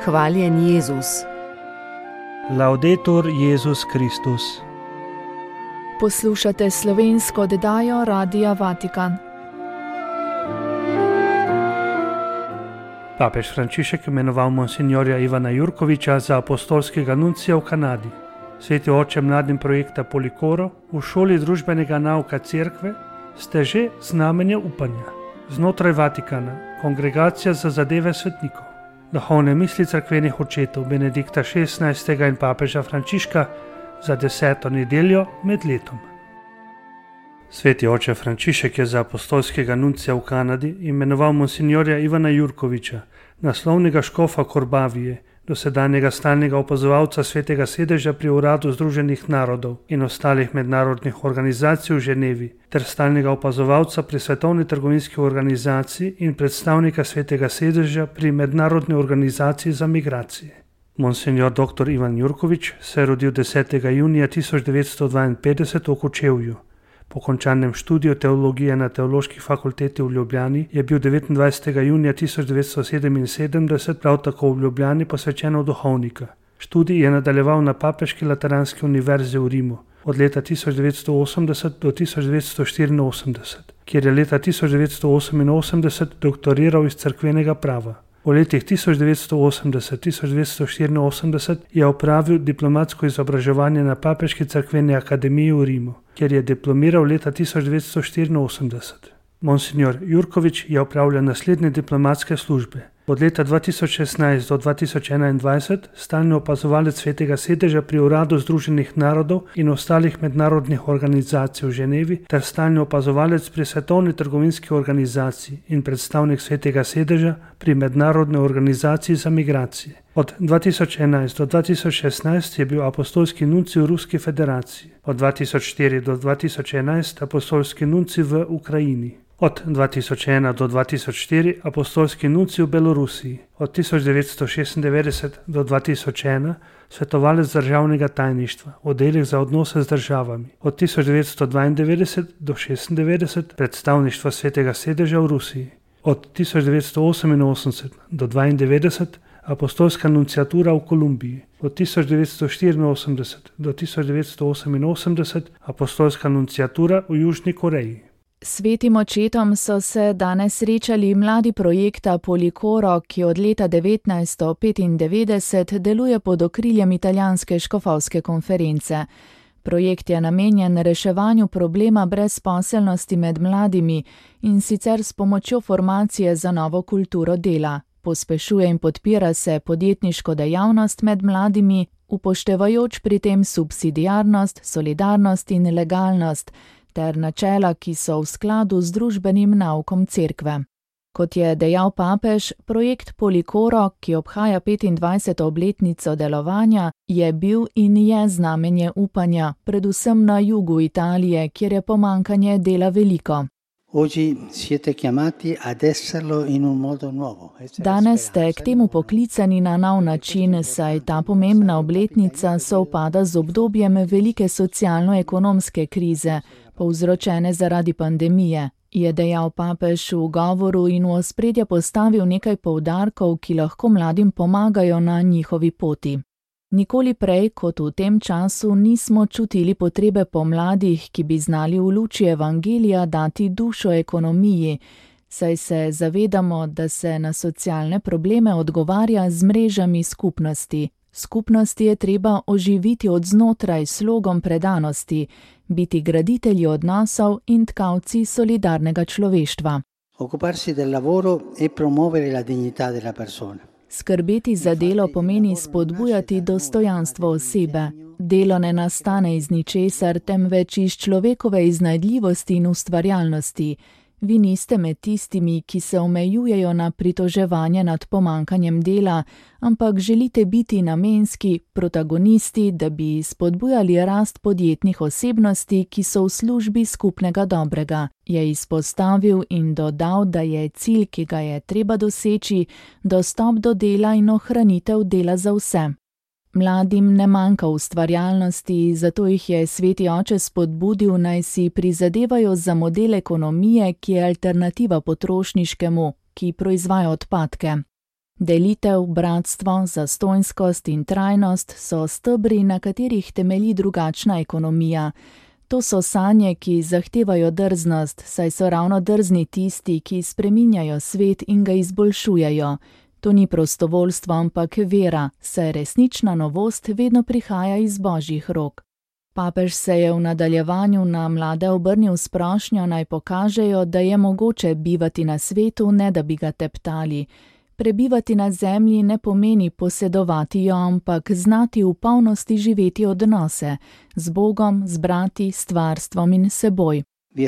Hvaljen Jezus. Laudetur Jezus Kristus. Poslušate slovensko oddajo Radia Vatikan. Papež Frančišek imenoval monsinjorja Ivana Jurkovića za apostolskega nuncija v Kanadi. Sveti oče mladim projekta Policoro v šoli družbenega nauka cerkve ste že znamenje upanja. Znotraj Vatikana Kongregacija za zadeve svetnikov, duhovne misli cerkvenih očetov Benedikta XVI. In papeža Frančiška za 10. nedeljo med letom. Sveti oče Frančišek je za apostolskega nuncija v Kanadi imenoval monsinjorja Ivana Jurkovića, naslovnega škofa Korbavije, dosedanjega stalnega opazovalca Svetega sedeža pri Uradu Združenih narodov in ostalih mednarodnih organizacij v Ženevi, ter stalnega opazovalca pri Svetovni trgovinski organizaciji in predstavnika Svetega sedeža pri Mednarodni organizaciji za migracije. Monsinjor dr. Ivan Jurković se je rodil 10. junija 1952 v Kočevju. Po končanem študiju teologije na Teološki fakulteti v Ljubljani je bil 29. junija 1977 prav tako v Ljubljani posvečen v duhovnika. Študij je nadaljeval na Papeški lateranski univerzi v Rimu od leta 1980 do 1984, kjer je leta 1988 doktoriral iz cerkvenega prava. V letih 1980-1984 je opravil diplomatsko izobraževanje na Papeški cerkveni akademiji v Rimu, kjer je diplomiral leta 1984. Monsinjor Jurković je opravljal naslednje diplomatske službe. Od leta 2016 do 2021 stalni opazovalec Svetega sedeža pri Uradu Združenih narodov in ostalih mednarodnih organizacij v Ženevi ter stalni opazovalec pri Svetovni trgovinski organizaciji in predstavnik Svetega sedeža pri Mednarodni organizaciji za migracije. Od 2011 do 2016 je bil apostolski nuncij v Ruski federaciji, od 2004 do 2011 apostolski nuncij v Ukrajini. Od 2001 do 2004 apostolski nuncij v Belorusiji, od 1996 do 2001 svetovalec državnega tajništva, oddelek za odnose z državami, od 1992 do 1996 predstavništvo Svetega sedeža v Rusiji, od 1988 do 1992 apostolska nunciatura v Kolumbiji, od 1984 do 1988 apostolska nunciatura v Južni Koreji. Svetim očetom so se danes srečali mladi projekta Policoro, ki od leta 1995 deluje pod okriljem italijanske škofovske konference. Projekt je namenjen reševanju problema brezposelnosti med mladimi in sicer s pomočjo formacije za novo kulturo dela. Pospešuje in podpira se podjetniško dejavnost med mladimi, upoštevajoč pri tem subsidiarnost, solidarnost in legalnost, ter načela, ki so v skladu z družbenim naukom cerkve. Kot je dejal papež, projekt Policoro, ki obhaja 25. obletnico delovanja, je bil in je znamenje upanja, predvsem na jugu Italije, kjer je pomanjkanje dela veliko. Danes ste k temu poklicani na nov način, saj ta pomembna obletnica sovpada z obdobjem velike socialno-ekonomske krize, povzročene zaradi pandemije, je dejal papež v govoru in v ospredje postavil nekaj poudarkov, ki lahko mladim pomagajo na njihovi poti. Nikoli prej kot v tem času nismo čutili potrebe po mladih, ki bi znali v luči evangelija dati dušo ekonomiji, saj se zavedamo, da se na socialne probleme odgovarja z mrežami skupnosti. Skupnosti je treba oživiti od znotraj s slogom predanosti, biti graditelji odnosov in tkavci solidarnega človeštva. Skrbeti za delo pomeni spodbujati dostojanstvo osebe. Delo ne nastane iz ničesar, temveč iz človekove iznajdljivosti in ustvarjalnosti. Vi niste med tistimi, ki se omejujejo na pritoževanje nad pomanjkanjem dela, ampak želite biti namenski protagonisti, da bi spodbujali rast podjetnih osebnosti, ki so v službi skupnega dobrega, je izpostavil in dodal, da je cilj, ki ga je treba doseči, dostop do dela in ohranitev dela za vse. Mladim ne manjka ustvarjalnosti, zato jih je Sveti oče spodbudil, naj si prizadevajo za model ekonomije, ki je alternativa potrošniškemu, ki proizvaja odpadke. Delitev, bratstvo, zastonjskost in trajnost so stebri, na katerih temelji drugačna ekonomija. To so sanje, ki zahtevajo drznost, saj so ravno drzni tisti, ki spreminjajo svet in ga izboljšujejo. To ni prostovoljstvo, ampak vera, saj resnična novost vedno prihaja iz Božjih rok. Papež se je v nadaljevanju na mlade obrnil s prošnjo, naj pokažejo, da je mogoče bivati na svetu, ne da bi ga teptali. Prebivati na zemlji ne pomeni posedovati jo, ampak znati v polnosti živeti odnose z Bogom, z brati, s stvarstvom in seboj.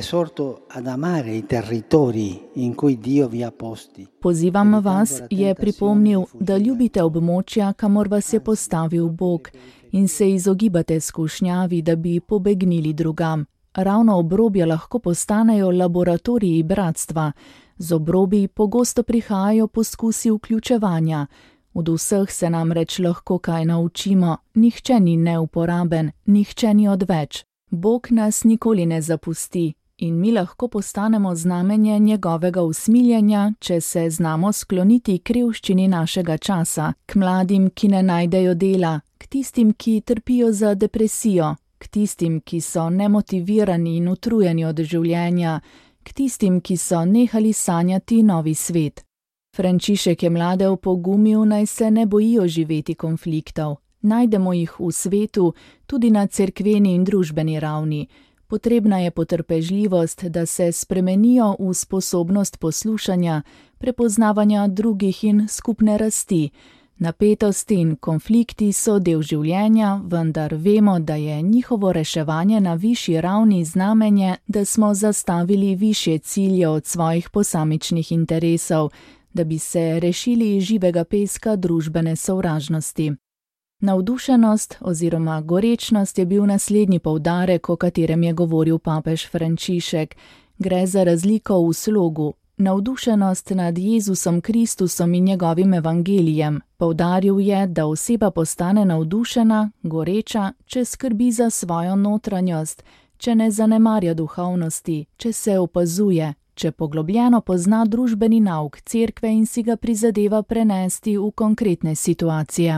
Pozivam vas, je pripomnil, da ljubite območja, kamor vas je postavil Bog, in se izogibate skušnjavi, da bi pobegnili drugam. Ravno obrobja lahko postanejo laboratoriji bratstva. Z obrobij pogosto prihajajo poskusi vključevanja. Od vseh se namreč lahko kaj naučimo, nihče ni neuporaben, nihče ni odveč. Bog nas nikoli ne zapusti in mi lahko postanemo znamenje njegovega usmiljenja, če se znamo skloniti k revščini našega časa, k mladim, ki ne najdejo dela, k tistim, ki trpijo za depresijo, k tistim, ki so nemotivirani in utrujeni od življenja, k tistim, ki so nehali sanjati novi svet. Frančišek je mlade opogumil, naj se ne bojijo živeti konfliktov. Najdemo jih v svetu, tudi na cerkveni in družbeni ravni. Potrebna je potrpežljivost, da se spremenijo v sposobnost poslušanja, prepoznavanja drugih in skupne rasti. Napetosti in konflikti so del življenja, vendar vemo, da je njihovo reševanje na višji ravni znamenje, da smo zastavili višje cilje od svojih posamičnih interesov, da bi se rešili živega peska družbene sovražnosti. Navdušenost oziroma gorečnost je bil naslednji poudarek, o katerem je govoril papež Frančišek. Gre za razliko v slogu. Navdušenost nad Jezusom Kristusom in njegovim evangelijem. Poudaril je, da oseba postane navdušena, goreča, če skrbi za svojo notranjost, če ne zanemarja duhovnosti, če se opazuje, če poglobljeno pozna družbeni nauk cerkve in si ga prizadeva prenesti v konkretne situacije.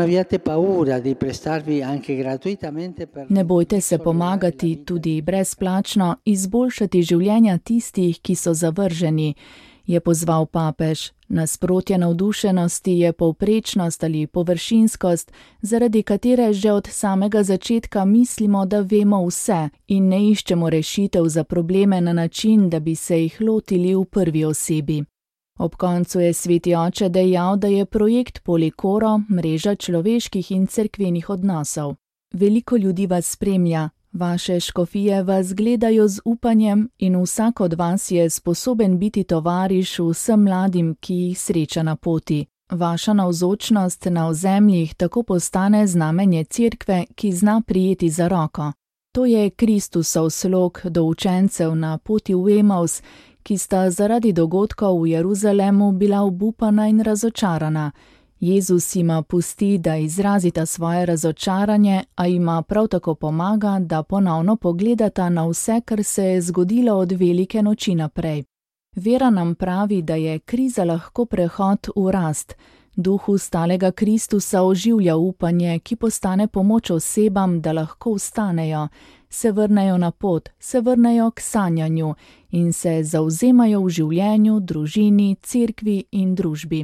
Ne bojte se pomagati, tudi brezplačno, izboljšati življenja tistih, ki so zavrženi, je pozval papež. Nasprotje navdušenosti je povprečnost ali površinskost, zaradi katere že od samega začetka mislimo, da vemo vse in ne iščemo rešitev za probleme na način, da bi se jih lotili v prvi osebi. Ob koncu je sveti oče dejal, da je projekt Polikoro mreža človeških in cerkvenih odnosov. Veliko ljudi vas spremlja, vaše škofije vas gledajo z upanjem in vsak od vas je sposoben biti tovariš vsem mladim, ki jih sreča na poti. Vaša navzočnost na ozemljih tako postane znamenje cerkve, ki zna prijeti za roko. To je Kristusov slog do učencev na poti v Emaus, ki sta zaradi dogodkov v Jeruzalemu bila obupana in razočarana. Jezus jima pusti, da izrazita svoje razočaranje, a jima prav tako pomaga, da ponovno pogledata na vse, kar se je zgodilo od velike noči naprej. Vera nam pravi, da je kriza lahko prehod v rast. Duhu stalega Kristusa oživlja upanje, ki postane pomoč osebam, da lahko vstanejo, se vrnejo na pot, se vrnejo k sanjanju in se zavzemajo v življenju, družini, cerkvi in družbi.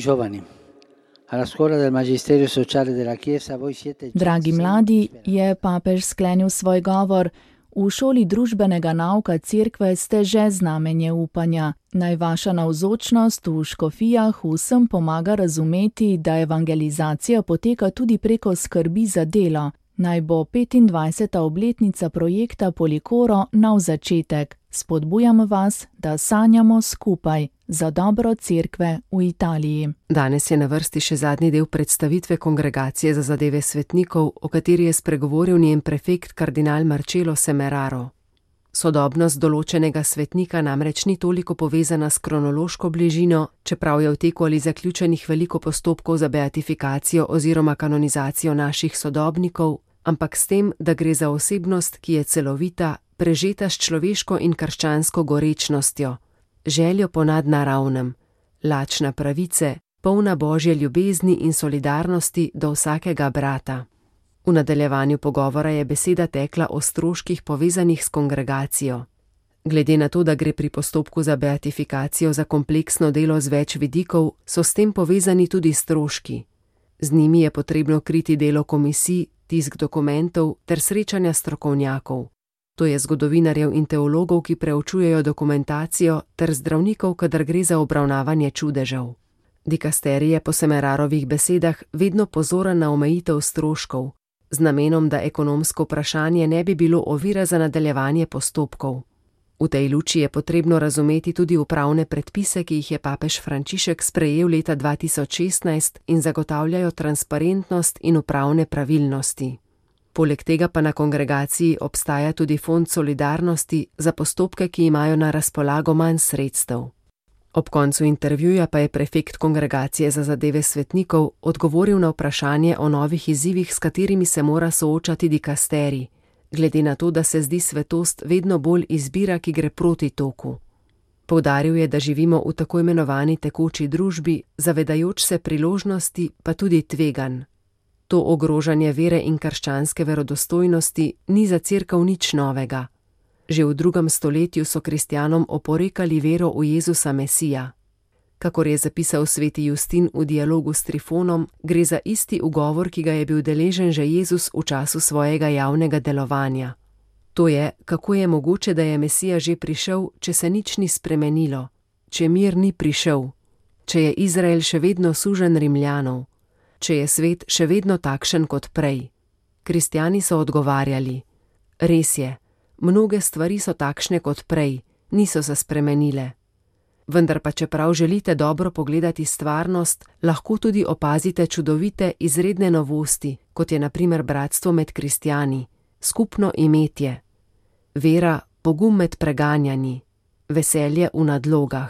Dragi mladi, je papež sklenil svoj govor, v šoli družbenega nauka cerkve ste že znamenje upanja. Naj vaša navzočnost v škofijah vsem pomaga razumeti, da evangelizacija poteka tudi preko skrbi za delo. Naj bo 25. obletnica projekta Polikoro nov začetek. Spodbujam vas, da sanjamo skupaj za dobro cerkve v Italiji. Danes je na vrsti še zadnji del predstavitve Kongregacije za zadeve svetnikov, o kateri je spregovoril njen prefekt kardinal Marcello Semeraro. Sodobnost določenega svetnika namreč ni toliko povezana s kronološko bližino, čeprav je v teku ali zaključenih veliko postopkov za beatifikacijo oziroma kanonizacijo naših sodobnikov, ampak s tem, da gre za osebnost, ki je celovita, prežeta s človeško in krščansko gorečnostjo, željo po nadnaravnem, lačna pravice, polna Božje ljubezni in solidarnosti do vsakega brata. V nadaljevanju pogovora je beseda tekla o stroških povezanih s kongregacijo. Glede na to, da gre pri postopku za beatifikacijo za kompleksno delo z več vidikov, so s tem povezani tudi stroški. Z njimi je potrebno kriti delo komisij, tisk dokumentov ter srečanja strokovnjakov. To je zgodovinarjev in teologov, ki preučujejo dokumentacijo, ter zdravnikov, kadar gre za obravnavanje čudežev. Dikasterij je po Semerarovih besedah vedno pozoren na omejitev stroškov, z namenom, da ekonomsko vprašanje ne bi bilo ovira za nadaljevanje postopkov. V tej luči je potrebno razumeti tudi upravne predpise, ki jih je papež Frančišek sprejel leta 2016 in zagotavljajo transparentnost in upravne pravilnosti. Poleg tega pa na kongregaciji obstaja tudi fond solidarnosti za postopke, ki imajo na razpolago manj sredstev. Ob koncu intervjuja pa je prefekt Kongregacije za zadeve svetnikov odgovoril na vprašanje o novih izzivih, s katerimi se mora soočati dikasterij, glede na to, da se zdi svetost vedno bolj izbira, ki gre proti toku. Poudaril je, da živimo v tako imenovani tekoči družbi, zavedajoč se priložnosti, pa tudi tveganj. To ogrožanje vere in krščanske verodostojnosti ni za cerkev nič novega. Že v 2. stoletju so kristjanom oporekali vero v Jezusa Mesija. Kakor je zapisal sveti Justin v dialogu s Trifonom, gre za isti ugovor, ki ga je bil deležen že Jezus v času svojega javnega delovanja. To je, kako je mogoče, da je Mesija že prišel, če se nič ni spremenilo, če mir ni prišel, če je Izrael še vedno suženj Rimljanov, če je svet še vedno takšen kot prej. Kristjani so odgovarjali: res je, mnoge stvari so takšne kot prej, niso se spremenile. Vendar pa čeprav želite dobro pogledati stvarnost, lahko tudi opazite čudovite, izredne novosti, kot je na primer bratstvo med kristjani, skupno imetje, vera, pogum med preganjanji, veselje v nadlogah.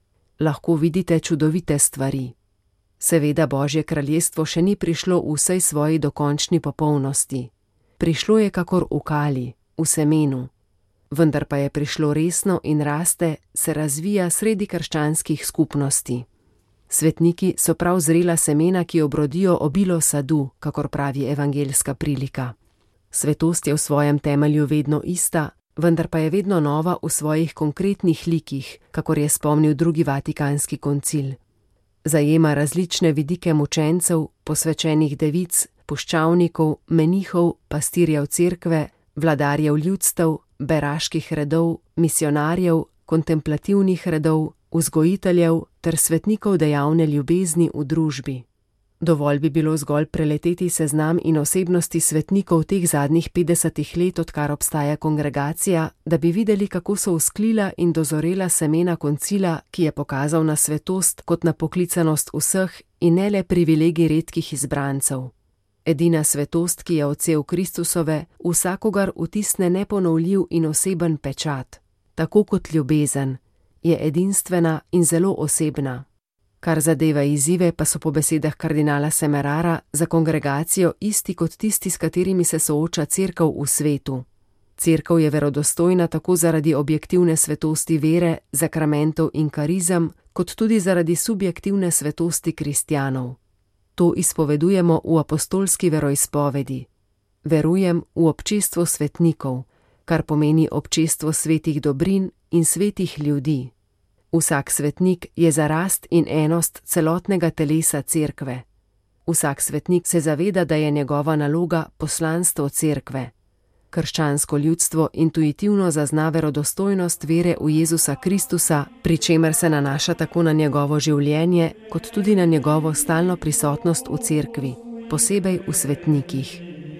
Lahko vidite čudovite stvari. Seveda Božje kraljestvo še ni prišlo v vsej svoji dokončni popolnosti. Prišlo je kakor v kali, v semenu. Vendar pa je prišlo resno in raste, se razvija sredi krščanskih skupnosti. Svetniki so prav zrela semena, ki obrodijo obilo sadu, kakor pravi evangeljska prilika. Svetost je v svojem temelju vedno ista, vendar pa je vedno nova v svojih konkretnih likih, kakor je spomnil drugi vatikanski koncil. Zajema različne vidike mučencev, posvečenih devic, puščavnikov, menihov, pastirjev cerkve, vladarjev ljudstev, beraških redov, misionarjev, kontemplativnih redov, vzgojiteljev ter svetnikov dejavne ljubezni v družbi. Dovolj bi bilo zgolj preleteti seznam in osebnosti svetnikov teh zadnjih 50 let, odkar obstaja kongregacija, da bi videli, kako so vzklila in dozorela semena koncila, ki je pokazal na svetost kot na poklicanost vseh in ne le privilegij redkih izbrancev. Edina svetost, ki je odsev Kristusove, vsakogar vtisne neponovljiv in oseben pečat. Tako kot ljubezen, je edinstvena in zelo osebna. Kar zadeva izzive, pa so po besedah kardinala Semerara za kongregacijo isti kot tisti, s katerimi se sooča cerkev v svetu. Cerkev je verodostojna tako zaradi objektivne svetosti vere, zakramentov in karizem, kot tudi zaradi subjektivne svetosti kristjanov. To izpovedujemo v apostolski veroizpovedi. Verujem v občestvo svetnikov, kar pomeni občestvo svetih dobrin in svetih ljudi. Vsak svetnik je za rast in enost celotnega telesa cerkve. Vsak svetnik se zaveda, da je njegova naloga poslanstvo cerkve. Krščansko ljudstvo intuitivno zazna verodostojnost vere v Jezusa Kristusa, pri čemer se nanaša tako na njegovo življenje, kot tudi na njegovo stalno prisotnost v cerkvi, posebej v svetnikih.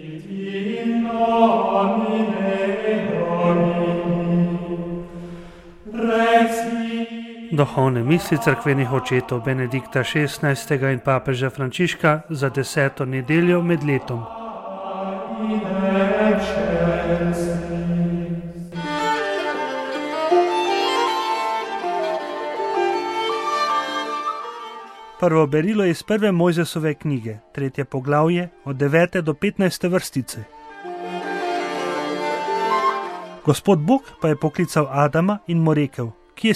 Duhovne misli cerkvenih očetov Benedikta XVI. In papeža Frančiška za 10. nedeljo med letom. Prvo berilo iz 1. Mojzesove knjige, 3. poglavje, od 9. do 15. vrstice. Gospod Bog pa je poklical Adama in mu rekel: Kje si?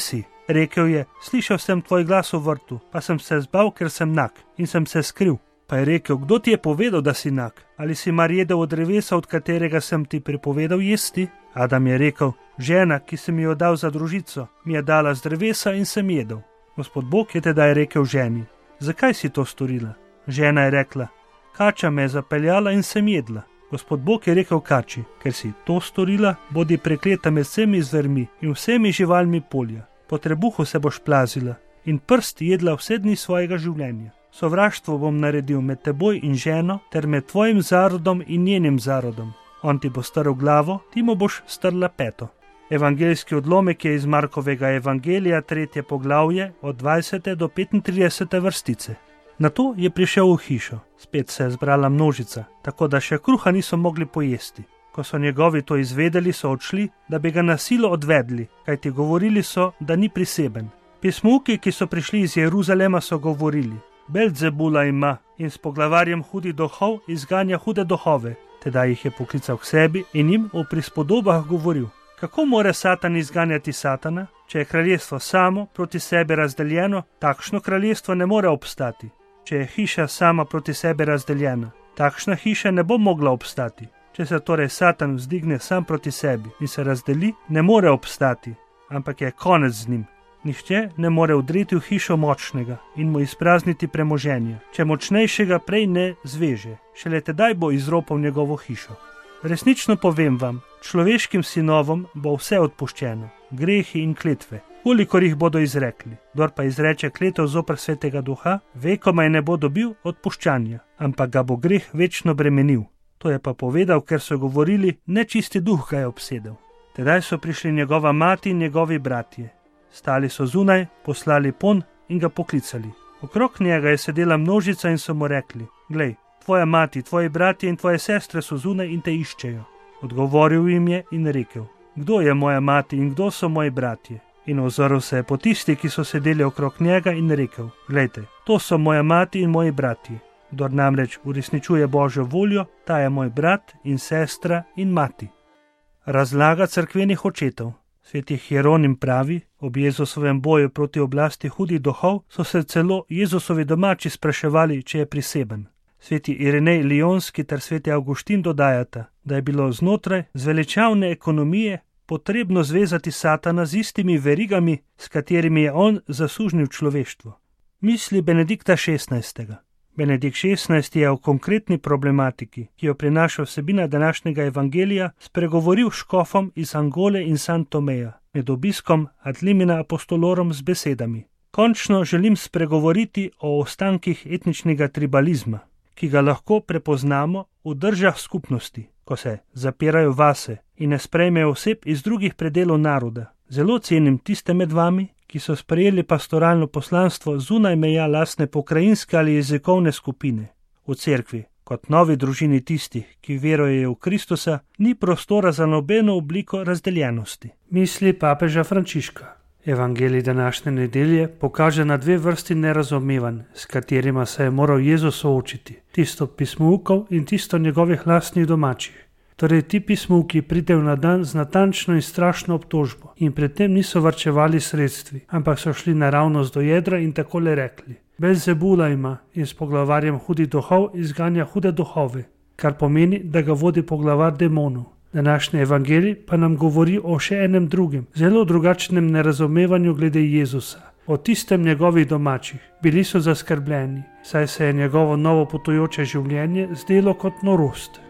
Rekel je: slišal sem tvoj glas v vrtu, pa sem se zbal, ker sem nag, in sem se skril. Pa je rekel: kdo ti je povedal, da si nag? Ali si mar jedel od drevesa, od katerega sem ti prepovedal jesti? Adam je rekel: žena, ki si mi jo dal za družico, mi je dala z drevesa in sem jedel. Gospod Bog je tedaj rekel ženi: zakaj si to storila? Žena je rekla: kača me je zapeljala in sem jedla. Gospod Bog je rekel kači: ker si to storila, bodi prekleta med vsemi zvermi in vsemi živalmi polja. Po trebuhu se boš plazila in prst jedla vse dni svojega življenja. Sovraštvo bom naredil med teboj in ženo ter med tvojim zarodom in njenim zarodom. On ti bo strl glavo, ti mu boš strla peto. Evangeljski odlomek je iz Markovega evangelija, 3. poglavje, od 20. do 35. vrstice. Nato je prišel v hišo. Spet se je zbrala množica, tako da še kruha niso mogli pojesti. Ko so njegovi to izvedeli, so odšli, da bi ga na silo odvedli, kajti govorili so, da ni priseben. Pismuki, ki so prišli iz Jeruzalema, so govorili: Belzebula ima in s poglavarjem hudih duhov izganja hude duhove. Tedaj jih je poklical k sebi in jim v prispodobah govoril: kako more Satan izganjati Satana? Če je kraljestvo samo proti sebi razdeljeno, takšno kraljestvo ne more obstati. Če je hiša sama proti sebi razdeljena, takšna hiša ne bo mogla obstati. Če se torej Satan vzdigne sam proti sebi in se razdeli, ne more obstati, ampak je konec z njim. Nihče ne more vdreti v hišo močnega in mu izprazniti premoženja, če močnejšega prej ne zveže, šele tedaj bo izropal njegovo hišo. Resnično povem vam, človeškim sinovom bo vse odpuščeno, grehi in kletve, kolikor jih bodo izrekli. Kdor pa izreče kletev zoper Svetega Duha, vekomaj ne bo dobil odpuščanja, ampak ga bo greh večno bremenil. To je pa povedal, ker so govorili, nečisti duh ga je obsedel. Tedaj so prišli njegova mati in njegovi bratje. Stali so zunaj, poslali pon in ga poklicali. Okrog njega je sedela množica in so mu rekli: glej, tvoja mati, tvoji bratje in tvoje sestre so zunaj in te iščejo. Odgovoril jim je in rekel: kdo je moja mati in kdo so moji bratje? In ozrl se je po tisti, ki so sedeli okrog njega, in rekel: glejte, to so moja mati in moji bratje. Kdor namreč uresničuje Božjo voljo, ta je moj brat in sestra in mati. Razlaga cerkvenih očetov. Sveti Hieronim pravi: ob Jezusovem boju proti oblasti hudih duhov so se celo Jezusovi domači spraševali, če je priseben. Sveti Irenej Lionski ter sveti Avguštin dodajata, da je bilo znotraj zveličavne ekonomije potrebno zvezati Satana z istimi verigami, s katerimi je on zasužnil človeštvo. Misli Benedikta XVI. Benedikt XVI je o konkretni problematiki, ki jo prinaša vsebina današnjega evangelija, spregovoril škofom iz Angole in San Tomeja, med obiskom ad limina apostolorum z besedami: končno želim spregovoriti o ostankih etničnega tribalizma, ki ga lahko prepoznamo v državah skupnosti, ko se zapirajo vase in ne sprejmejo oseb iz drugih predelov naroda. Zelo cenim tiste med vami, ki so sprejeli pastoralno poslanstvo zunaj meja lastne pokrajinske ali jezikovne skupine. V cerkvi, kot novi družini tistih, ki verujejo v Kristusa, ni prostora za nobeno obliko razdeljenosti. Misli papeža Frančiška. Evangelij današnje nedelje pokaže na dve vrsti nerazumevanj, s katerima se je moral Jezus soočiti, tisto pismoukov in tisto njegovih lastnih domačih. Torej ti pismovki pridejo na dan z natančno in strašno obtožbo in predtem niso varčevali sredstvi, ampak so šli naravnost do jedra in takole rekli: Belzebula ima in s poglavarjem hudih duhov izganja hude duhove, kar pomeni, da ga vodi poglavar demonov. Današnji evangelij pa nam govori o še enem drugem, zelo drugačnem nerazumevanju glede Jezusa, o tistem njegovih domačih. Bili so zaskrbljeni, saj se je njegovo novo potujoče življenje zdelo kot norost.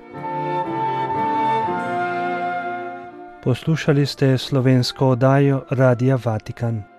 Poslušali ste slovensko oddajo Radia Vatikan.